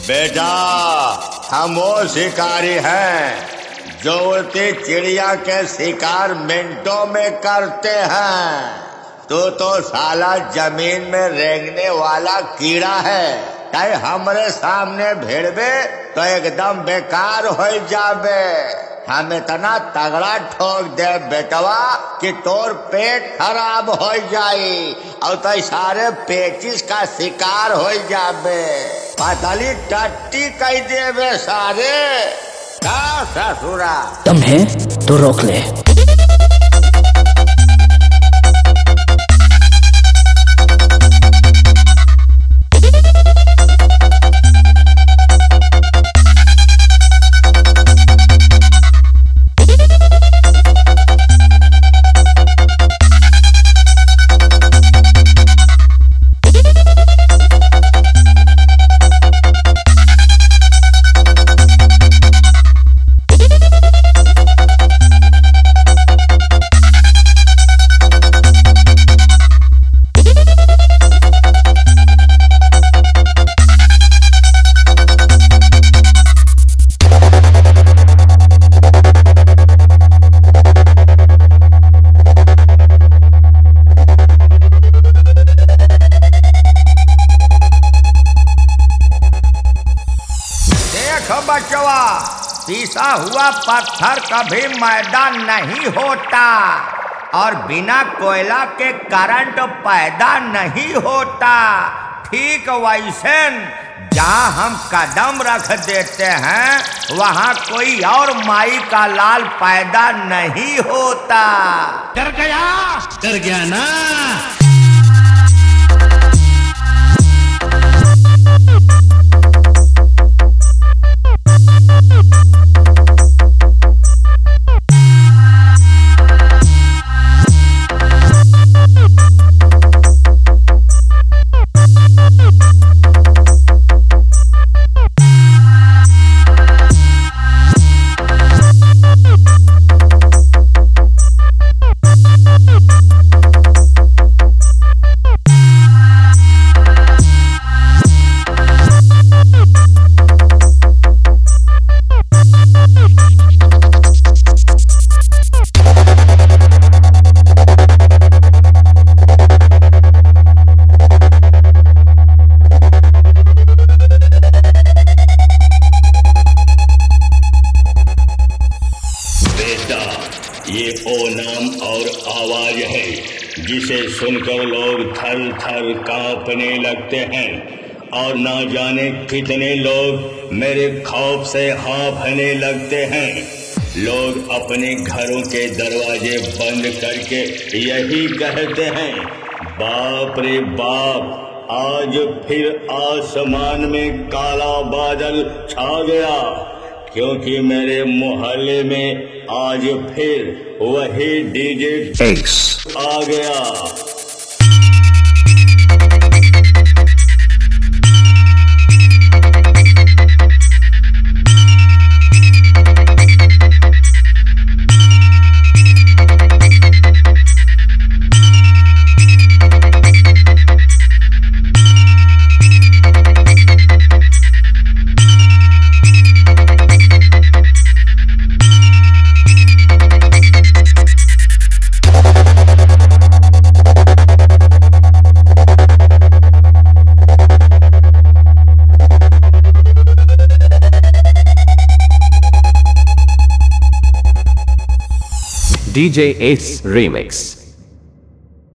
बेटा, हम वो शिकारी हैं जो उड़ती चिड़िया के शिकार मिनटों में करते हैं। तू तो साला जमीन में रेंगने वाला कीड़ा है। कहीं हमरे सामने भिड़बे तो एकदम बेकार हो जाबे। हम इतना तगड़ा ठोक दे बेटवा कि तोर पेट खराब हो जाई और तो सारे पेचिस का शिकार हो जाबे। पतली टट्टी कह देवे सारे। का ससुरा दम है तो रोक ले। बचवा, पीसा हुआ पत्थर कभी मैदान नहीं होता और बिना कोयला के करंट पैदा नहीं होता। ठीक वैसे जहाँ हम कदम रख देते हैं वहाँ कोई और माई का लाल पैदा नहीं होता। डर गया ना। ये ओ नाम और आवाज है जिसे सुनकर लोग थर थर कांपने लगते हैं और ना जाने कितने लोग मेरे खौफ से हाँफने लगते हैं। लोग अपने घरों के दरवाजे बंद करके यही कहते हैं, बाप रे बाप, आज फिर आसमान में काला बादल छा गया, क्योंकि मेरे मोहल्ले में आज फिर वही डीजे एक्स आ गया। DJ Ace Remix.